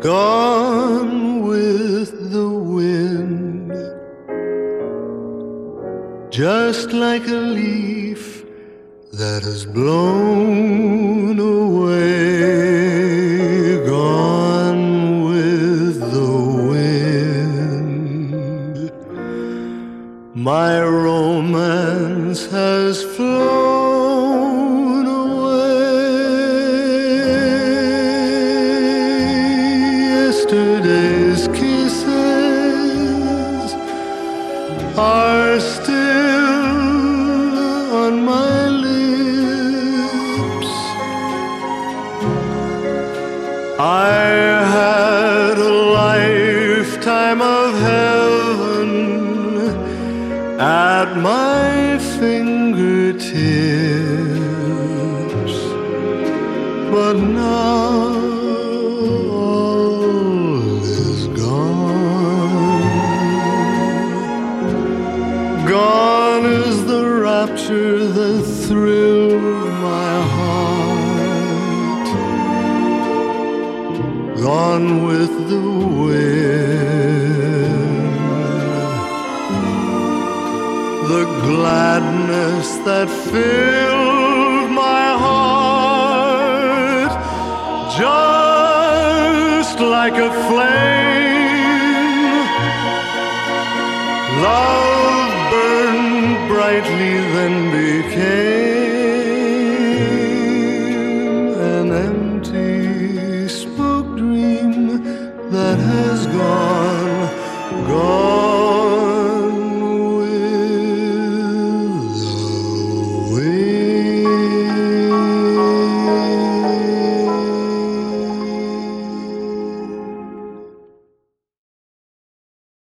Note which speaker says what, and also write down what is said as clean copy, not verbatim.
Speaker 1: gone with the wind, just like a leaf that is blown away, gone with the wind. My romance has flown away. Yesterday's kisses are still on my lips. I had a lifetime of heaven at my fingertips, but now all is gone. Gone is the rapture that thrilled my heart, gone with the wind. The gladness that filled my heart, just like a flame. Love burned brightly, then became